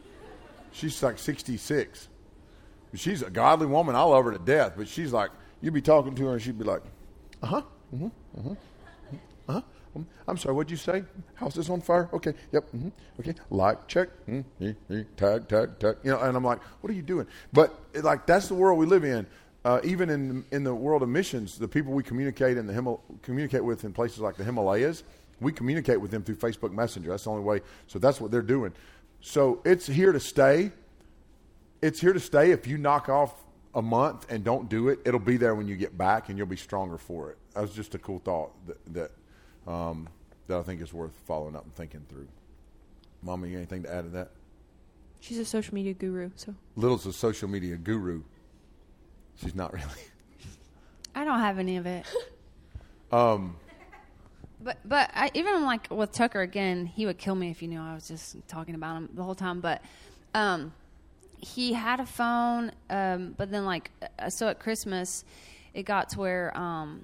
She's like sixty-six. She's a godly woman. I love her to death. But she's like, you'd be talking to her and she'd be like, uh-huh, mm-hmm, mm-hmm, uh-huh. Um, I'm sorry, what'd you say? House is on fire? Okay, yep, mm-hmm, okay. Like, check, mm-hmm, tag, tag, tag. You know, and I'm like, what are you doing? But, like, that's the world we live in. Uh, even in in the world of missions, the people we communicate in the Himal- communicate with in places like the Himalayas, we communicate with them through Facebook Messenger. That's the only way. So that's what they're doing. So it's here to stay. It's here to stay. If you knock off a month and don't do it, it'll be there when you get back, and you'll be stronger for it. That was just a cool thought that that, um, that I think is worth following up and thinking through. Mama, you got anything to add to that? She's a social media guru, so. Little's a social media guru. She's not really. I don't have any of it. um. But but I, even like with Tucker again, he would kill me if you knew I was just talking about him the whole time. But um, he had a phone, um, but then like uh, so at Christmas, it got to where um,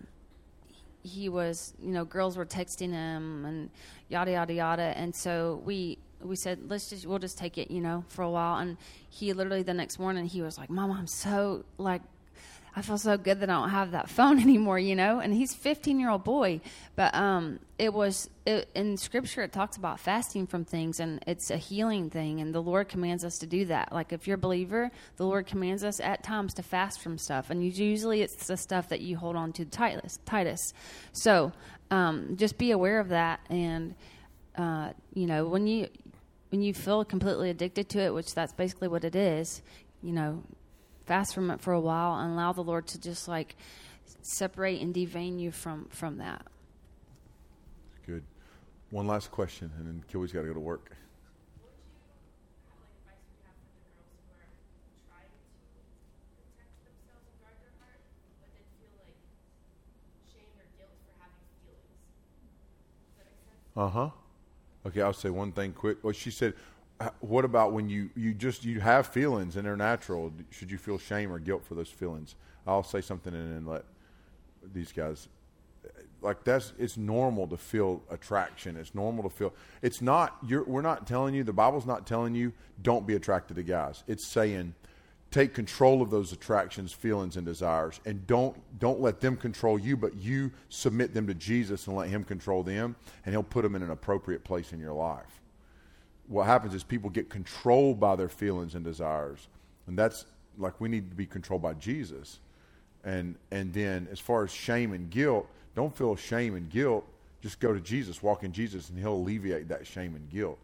he was, you know, girls were texting him and yada yada yada, and so we we said let's just we'll just take it, you know, for a while. And he literally the next morning he was like, "Mama, I'm so like." I feel so good that I don't have that phone anymore, you know. And he's a fifteen-year-old boy, but um, it was it, in Scripture. It talks about fasting from things, and it's a healing thing. And the Lord commands us to do that. Like if you're a believer, the Lord commands us at times to fast from stuff, and usually it's the stuff that you hold on to tightest, tightest. So um, just be aware of that, and uh, you know when you when you feel completely addicted to it, which that's basically what it is, you know. Fast from it for a while and allow the Lord to just like separate and devein you from, from that. Good. One last question, and then Kilby's got to go to work. What would you have, like, advice would you have for the girls who are trying to protect themselves and guard their heart, but then feel like shame or guilt for having feelings? Does that make sense? Uh-huh. Okay, I'll say one thing quick. Well, she said, uh, what about when you, you just, you have feelings and they're natural? Should you feel shame or guilt for those feelings? I'll say something and then let these guys, like that's, it's normal to feel attraction. It's normal to feel, it's not, you're, we're not telling you, the Bible's not telling you, don't be attracted to guys. It's saying, take control of those attractions, feelings, and desires, and don't don't let them control you, but you submit them to Jesus and let him control them, and he'll put them in an appropriate place in your life. What happens is people get controlled by their feelings and desires, and that's like we need to be controlled by Jesus. And and then as far as shame and guilt, don't feel shame and guilt. Just go to Jesus, walk in Jesus, and he'll alleviate that shame and guilt.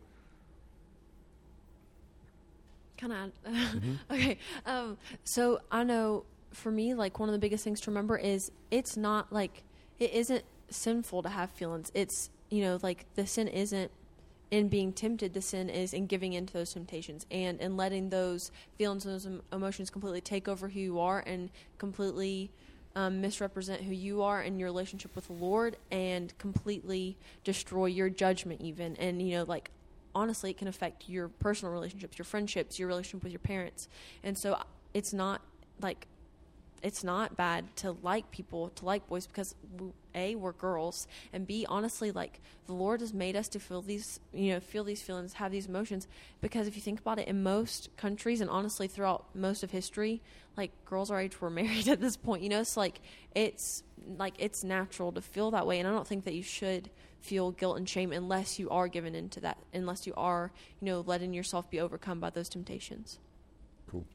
Can I? Mm-hmm. Okay. Um, so I know for me, like one of the biggest things to remember is it's not like, it isn't sinful to have feelings. It's, you know, like the sin isn't in being tempted. The sin is in giving into those temptations and in letting those feelings, those em- emotions completely take over who you are and completely um, misrepresent who you are in your relationship with the Lord and completely destroy your judgment even. And, you know, like, honestly, it can affect your personal relationships, your friendships, your relationship with your parents. And so it's not like, it's not bad to like people, to like boys, because we, A, we're girls, and B, honestly, like the Lord has made us to feel these, you know, feel these feelings, have these emotions, because if you think about it, in most countries and honestly throughout most of history, like girls our age were married at this point, you know, it's like, it's like, it's natural to feel that way. And I don't think that you should feel guilt and shame unless you are given into that, unless you are, you know, letting yourself be overcome by those temptations. Cool.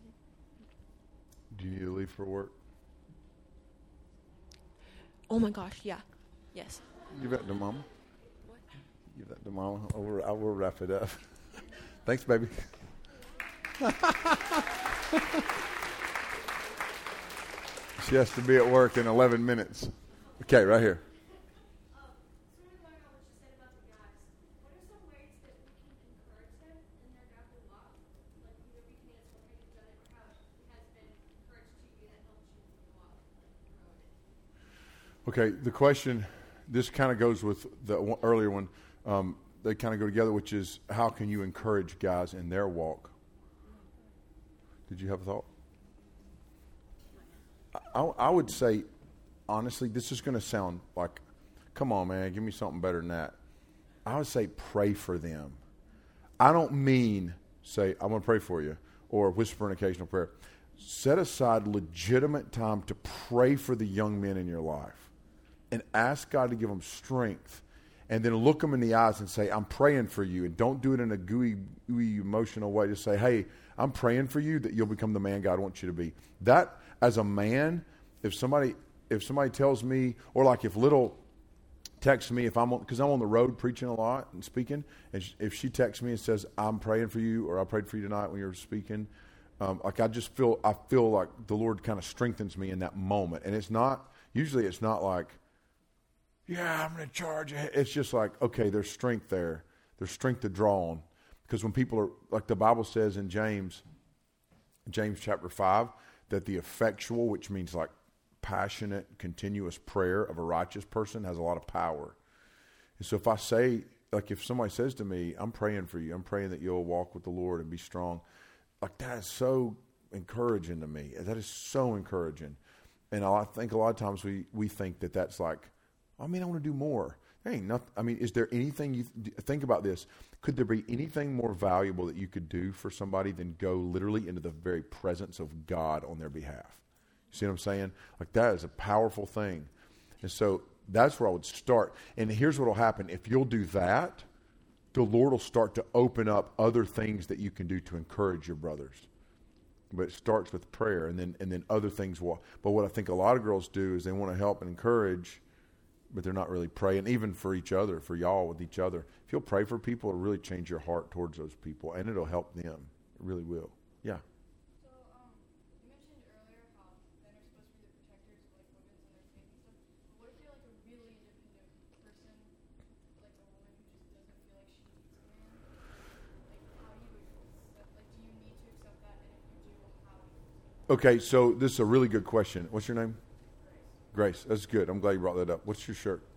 Do you need to leave for work? Oh my gosh, yeah. Yes. Give that to Mama. What? Give that to Mama. I will, I will wrap it up. Thanks, baby. She has to be at work in eleven minutes. Okay, right here. Okay, the question, this kind of goes with the one, earlier one. Um, they kind of go together, which is how can you encourage guys in their walk? Did you have a thought? I, I would say, honestly, this is going to sound like, come on, man, give me something better than that. I would say pray for them. I don't mean say, I'm going to pray for you, or whisper an occasional prayer. Set aside legitimate time to pray for the young men in your life. And ask God to give them strength, and then look them in the eyes and say, I'm praying for you. And don't do it in a gooey, gooey emotional way. Just say, hey, I'm praying for you that you'll become the man God wants you to be. That, as a man, if somebody if somebody tells me, or like if Little texts me, if I'm because I'm on the road preaching a lot and speaking, and if she texts me and says, I'm praying for you, or I prayed for you tonight when you were speaking, um, like I just feel, I feel like the Lord kind of strengthens me in that moment. And it's not, usually it's not like, yeah, I'm going to charge. It's just like, okay, there's strength there. There's strength to draw on. Because when people are, like the Bible says in James, James chapter five, that the effectual, which means like passionate, continuous prayer of a righteous person has a lot of power. And so if I say, like if somebody says to me, I'm praying for you, I'm praying that you'll walk with the Lord and be strong, like that is so encouraging to me. That is so encouraging. And I think a lot of times we, we think that that's like, I mean, I want to do more. There ain't nothing. I mean, is there anything you th- think about this? Could there be anything more valuable that you could do for somebody than go literally into the very presence of God on their behalf? See what I'm saying? Like that is a powerful thing. And so that's where I would start. And here's what will happen. If you'll do that, the Lord will start to open up other things that you can do to encourage your brothers. But it starts with prayer, and then and then other things will. But what I think a lot of girls do is they want to help and encourage, but they're not really praying, even for each other, for y'all with each other. If you'll pray for people, it'll really change your heart towards those people, and it'll help them. It really will. Yeah. So, um, you mentioned earlier how men are supposed to be the protectors of like women's and their faith and stuff. But what if you're like a really independent person, like a woman who just doesn't feel like she needs a man? Like, how do you accept? Like, do you need to accept that? And if you do, how do you accept that? Okay, so this is a really good question. What's your name? Grace. Grace. That's good. I'm glad you brought that up. What's your shirt?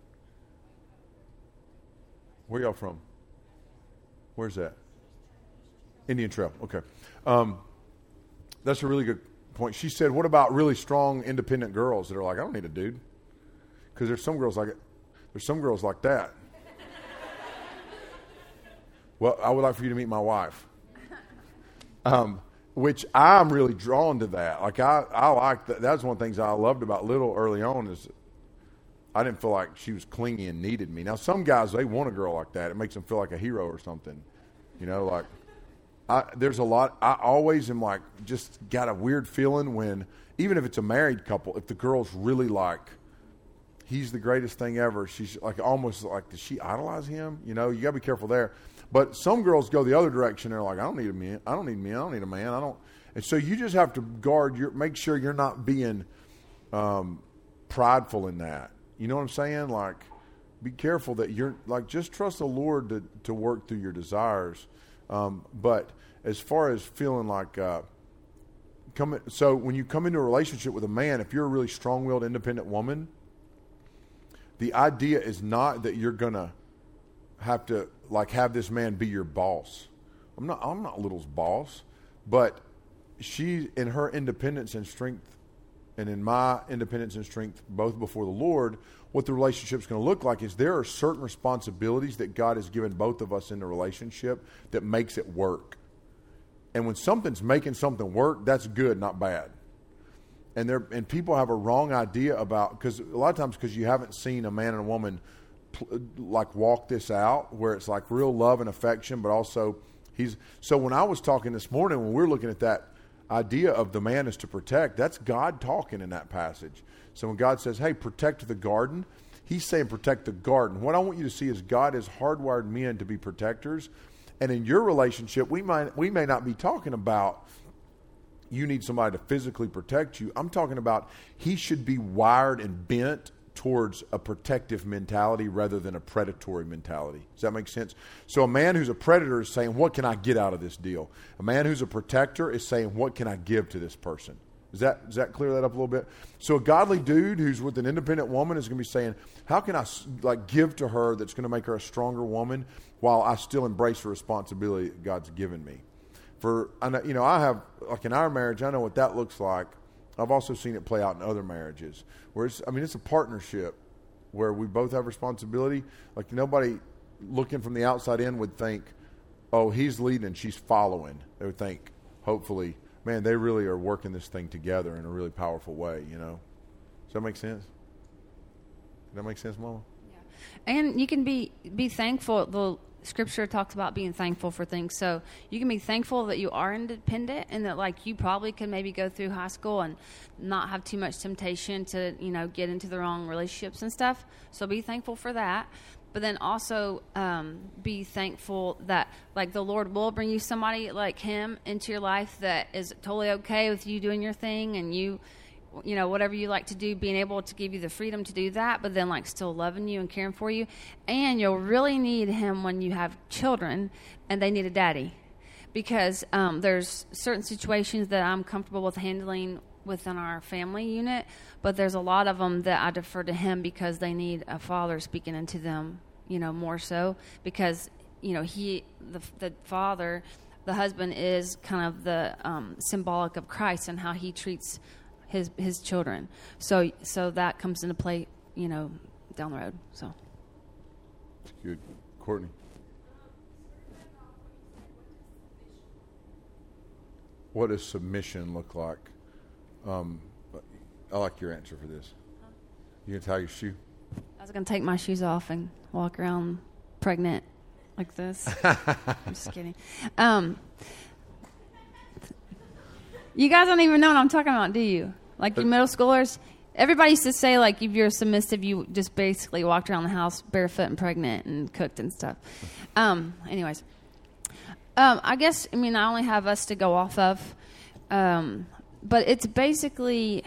Where y'all from? Where's that? Indian Trail. Okay. Um, that's a really good point. She said, what about really strong, independent girls that are like, I don't need a dude? Because there's some girls like it. There's some girls like that. Well, I would like for you to meet my wife. Um, which I'm really drawn to that. Like I, I like that. That's one of the things I loved about Little early on is I didn't feel like she was clingy and needed me. Now, some guys, they want a girl like that. It makes them feel like a hero or something. You know, like I, there's a lot. I always am like just got a weird feeling when, even if it's a married couple, if the girl's really like, he's the greatest thing ever. She's like almost like, does she idolize him? You know, you got to be careful there. But some girls go the other direction. They're like, I don't need a man. I don't need me. I don't need a man. I don't. And so you just have to guard your, make sure you're not being um, prideful in that. You know what I'm saying? Like, be careful that you're like, just trust the Lord to, to work through your desires. Um, but as far as feeling like, uh, coming, so when you come into a relationship with a man, if you're a really strong-willed, independent woman, the idea is not that you're gonna have to like have this man be your boss. I'm not. I'm not Little's boss, but she, in her independence and strength, and in my independence and strength, both before the Lord, what the relationship's going to look like is there are certain responsibilities that God has given both of us in the relationship that makes it work. And when something's making something work, that's good, not bad. And there, and people have a wrong idea about, because a lot of times because you haven't seen a man and a woman pl- like walk this out, where it's like real love and affection, but also he's. So when I was talking this morning, when we were looking at that idea of the man is to protect, that's God talking in that passage. So when God says, hey, protect the garden, he's saying protect the garden. What I want you to see is God has hardwired men to be protectors. And in your relationship, we might we may not be talking about you need somebody to physically protect you. I'm talking about he should be wired and bent towards a protective mentality rather than a predatory mentality. Does that make sense? So a man who's a predator is saying, what can I get out of this deal? A man who's a protector is saying, what can I give to this person? Does that, does that clear that up a little bit? So a godly dude who's with an independent woman is going to be saying, how can I like give to her that's going to make her a stronger woman while I still embrace the responsibility that God's given me? For, I know, you know, I have, like in our marriage, I know what that looks like. I've also seen it play out in other marriages where it's, I mean, it's a partnership where we both have responsibility. Like nobody looking from the outside in would think, oh, he's leading and she's following. They would think, hopefully, man, they really are working this thing together in a really powerful way, you know? Does that make sense? Does that make sense, Mama? Yeah. And you can be, be thankful. The Scripture talks about being thankful for things. So you can be thankful that you are independent and that, like, you probably could maybe go through high school and not have too much temptation to, you know, get into the wrong relationships and stuff. So be thankful for that. But then also um, be thankful that, like, the Lord will bring you somebody like him into your life that is totally okay with you doing your thing and you, you know, whatever you like to do, being able to give you the freedom to do that, but then, like, still loving you and caring for you. And you'll really need him when you have children and they need a daddy. Because um, there's certain situations that I'm comfortable with handling within our family unit, but there's a lot of them that I defer to him because they need a father speaking into them, you know, more so because, you know, he, the, the father, the husband is kind of the um, symbolic of Christ and how he treats his his children. So so that comes into play, you know, down the road. So good. Courtney. What does submission look like? Um, I like your answer for this. You gonna tie your shoe? I was going to take my shoes off and walk around pregnant like this. I'm just kidding. Um, you guys don't even know what I'm talking about, do you? Like you middle schoolers? Everybody used to say, like, if you're submissive, you just basically walked around the house barefoot and pregnant and cooked and stuff. Um, anyways. Um, I guess, I mean, I only have us to go off of. Um, but it's basically,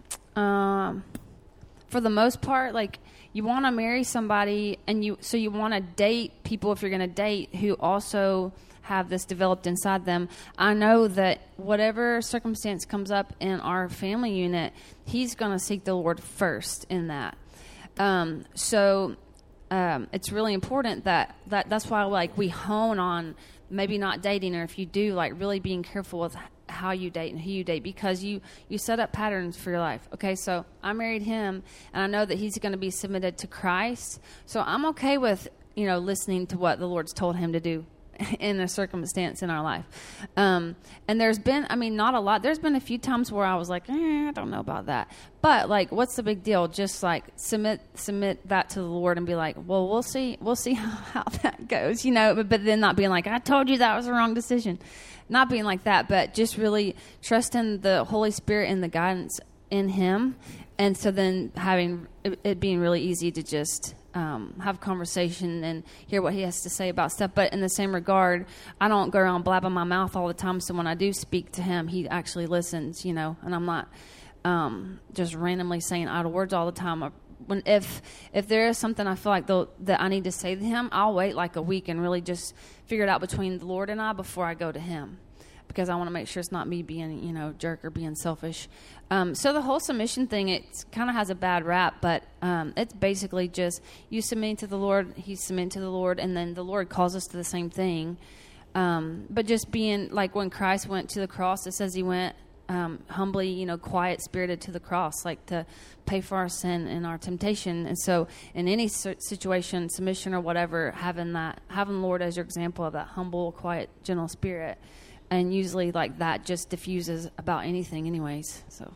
um, for the most part, like, you want to marry somebody, and you so you want to date people if you're going to date who also have this developed inside them. I know that whatever circumstance comes up in our family unit, he's going to seek the Lord first in that. Um, so um, it's really important that, that that's why like we hone on maybe not dating, or if you do, like really being careful with how you date and who you date, because you, you set up patterns for your life. Okay, so I married him, and I know that he's going to be submitted to Christ. So I'm okay with, you know, listening to what the Lord's told him to do in a circumstance in our life. Um, and there's been, I mean, not a lot. There's been a few times where I was like, eh, I don't know about that. But, like, what's the big deal? Just, like, submit submit that to the Lord and be like, well, we'll see. We'll see how, how that goes, you know. But, but then not being like, I told you that was the wrong decision. Not being like that, but just really trusting the Holy Spirit and the guidance in him. And so then having it, it being really easy to just um, have conversation and hear what he has to say about stuff. But in the same regard, I don't go around blabbing my mouth all the time. So when I do speak to him, he actually listens, you know, and I'm not um, just randomly saying idle words all the time. When if if there is something I feel like the, that I need to say to him, I'll wait like a week and really just figure it out between the Lord and I before I go to him, because I want to make sure it's not me being, you know, jerk or being selfish. Um, so the whole submission thing, it kind of has a bad rap, but um, it's basically just you submitting to the Lord, he submitting to the Lord, and then the Lord calls us to the same thing. Um, but just being like when Christ went to the cross, it says he went um, humbly, you know, quiet spirited to the cross, like to pay for our sin and our temptation. And so in any situation, submission or whatever, having that, having the Lord as your example of that humble, quiet, gentle spirit. And usually, like, that just diffuses about anything anyways. So,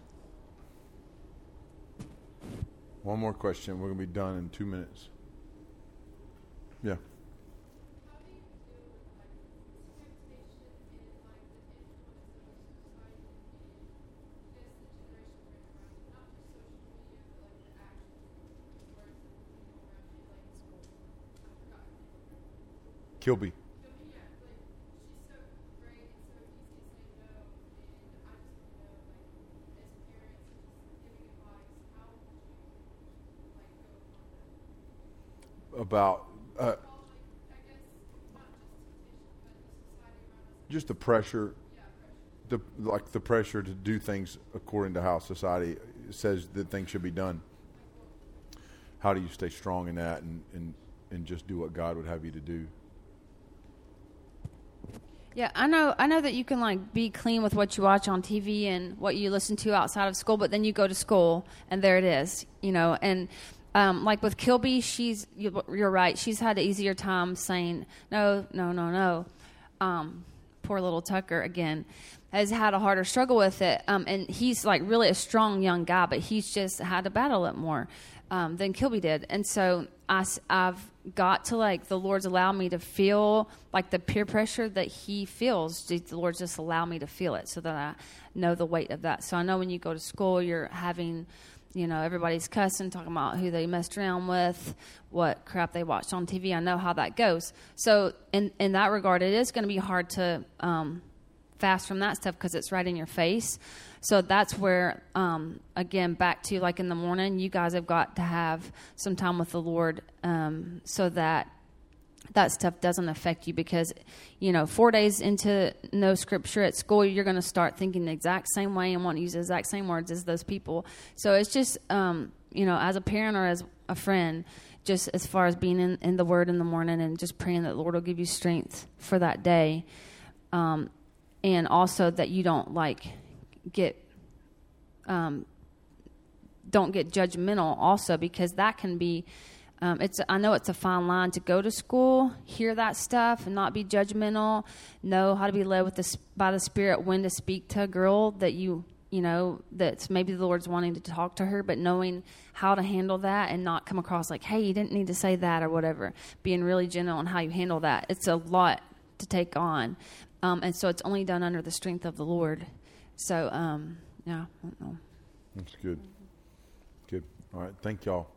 one more question. We're going to be done in two minutes. Yeah. Kilby. About uh, just the pressure, the like the pressure to do things according to how society says that things should be done. How do you stay strong in that and, and, and just do what God would have you to do? Yeah, I know I know that you can, like, be clean with what you watch on T V and what you listen to outside of school, but then you go to school and there it is, you know, and Um, like with Kilby, she's, you're right, she's had an easier time saying, no, no, no, no. Um, poor little Tucker, again, has had a harder struggle with it. Um, and he's like really a strong young guy, but he's just had to battle it more um, than Kilby did. And so I, I've got to, like, the Lord's allowed me to feel like the peer pressure that he feels. The Lord's just allowed me to feel it so that I know the weight of that. So I know when you go to school, you're having... You know, everybody's cussing, talking about who they messed around with, what crap they watched on T V. I know how that goes. So in, in that regard, it is going to be hard to um, fast from that stuff because it's right in your face. So that's where, um, again, back to like in the morning, you guys have got to have some time with the Lord um, so that that stuff doesn't affect you, because, you know, four days into no scripture at school, you're going to start thinking the exact same way and want to use the exact same words as those people. So it's just, um, you know, as a parent or as a friend, just as far as being in, in the Word in the morning and just praying that the Lord will give you strength for that day. Um, and also that you don't, like, get, um, don't get judgmental also, because that can be... Um, it's. I know it's a fine line to go to school, hear that stuff, and not be judgmental. Know how to be led with the by the Spirit when to speak to a girl that you you know, that maybe the Lord's wanting to talk to her, but knowing how to handle that and not come across like, hey, you didn't need to say that or whatever. Being really gentle on how you handle that. It's a lot to take on. Um, and so it's only done under the strength of the Lord. So, um, yeah, I don't know. That's good. Good. All right. Thank y'all.